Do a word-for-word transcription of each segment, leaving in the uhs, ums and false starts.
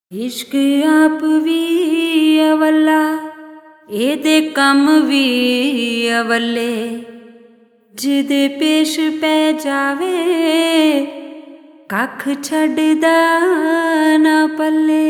इश्क आप भी अवला एदे कम भी अवले जिदे पेश पै जावे कख छड्डदा ना पल्ले।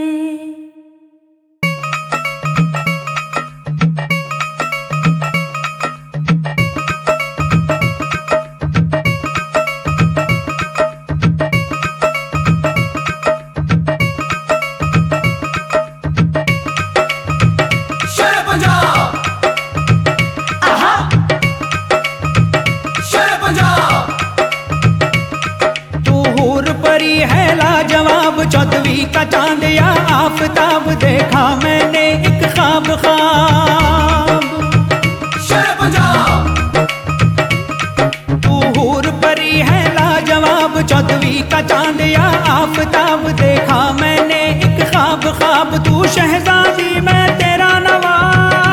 है लाजवाब चौदवी का चांद या आफताब देखा मैंने एक ख्वाब ख्वाब तू हूर परी है लाजवाब चौदवी का चांद या आफताब देखा मैंने एक ख्वाब ख्वाब तू शहजादी मैं तेरा नवाब।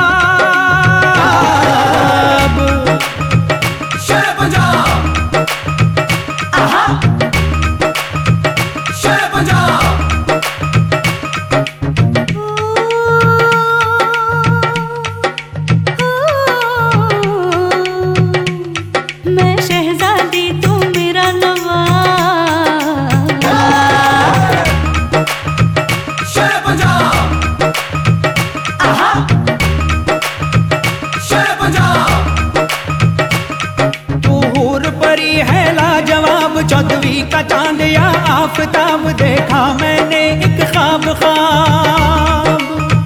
है लाजवाब चौदवी का चांद या आफताब देखा मैंने एक ख्वाब ख्वाब।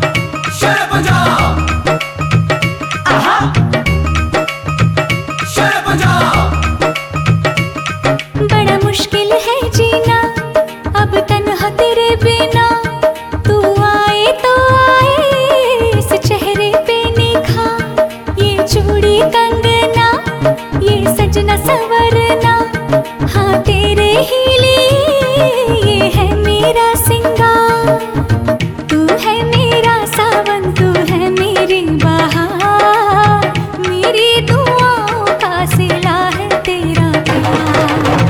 बड़ा मुश्किल है जीना अब तन्हा तेरे बिना, तू आए तो आए इस चेहरे पे निखार, ये चूड़ी कंगना ये सजना संवरना हाँ तेरे ही लिए ये है मेरा सिंगार। तू है मेरा सावन तू है मेरी बहार, मेरी दुआओं का सिला है तेरा प्यार।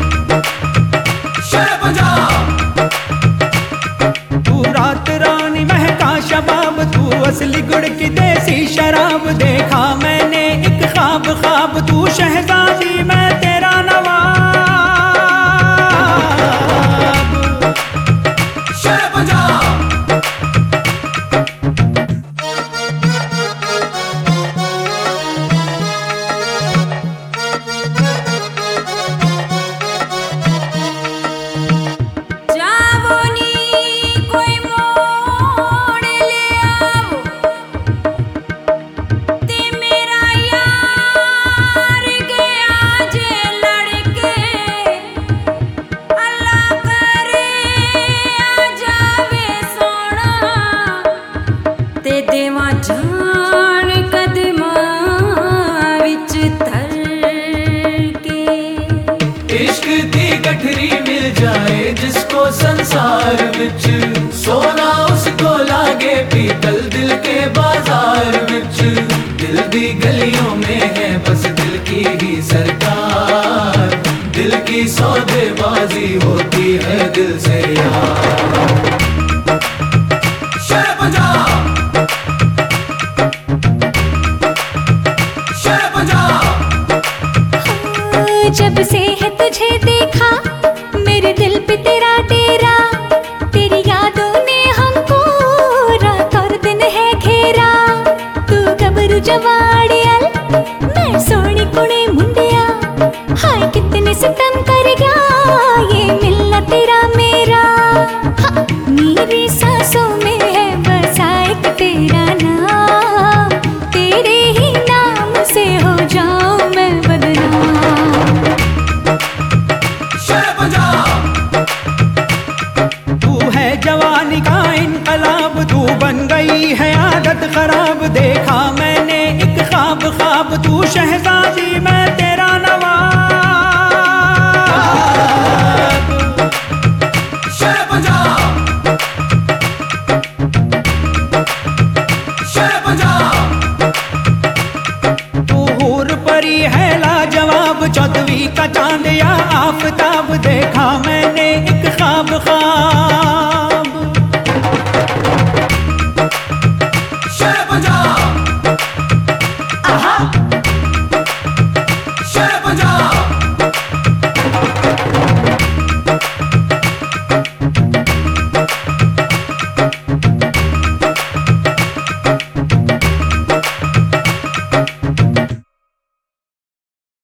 तू रात रानी महका शबाब तू असली गुड़ की देसी शराब देखा मैंने एक ख्वाब ख्वाब तू शहजादी मैं तेरा नवाब। जान कदमा विच धर के इश्क दी गठरी मिल जाए जिसको संसार विच, सोना उसको लागे पीतल दिल के बाजार विच। दिल दी गलियों में है बस दिल की ही सरकार, दिल की सौदेबाजी होती है दिल से यार। जब से है तुझे देखा मेरे दिल पे तेरा डेरा, तेरी यादों ने हमको रात और दिन है घेरा। तू गबरू जवाड़ियल मैं सोनी कुड़ी मुंडिया, हाय कितने सितम कर गया ये मिलना तेरा मेरा। हाँ, मेरी सांसों में है बसा एक तेरा नाम, तेरे ही नाम से हो जाऊं मैं बदनाम। तू है जवानी का इनकलाब तू बन गई है आदत खराब देखा मैंने एक ख्वाब ख्वाब तू शहजादी मैं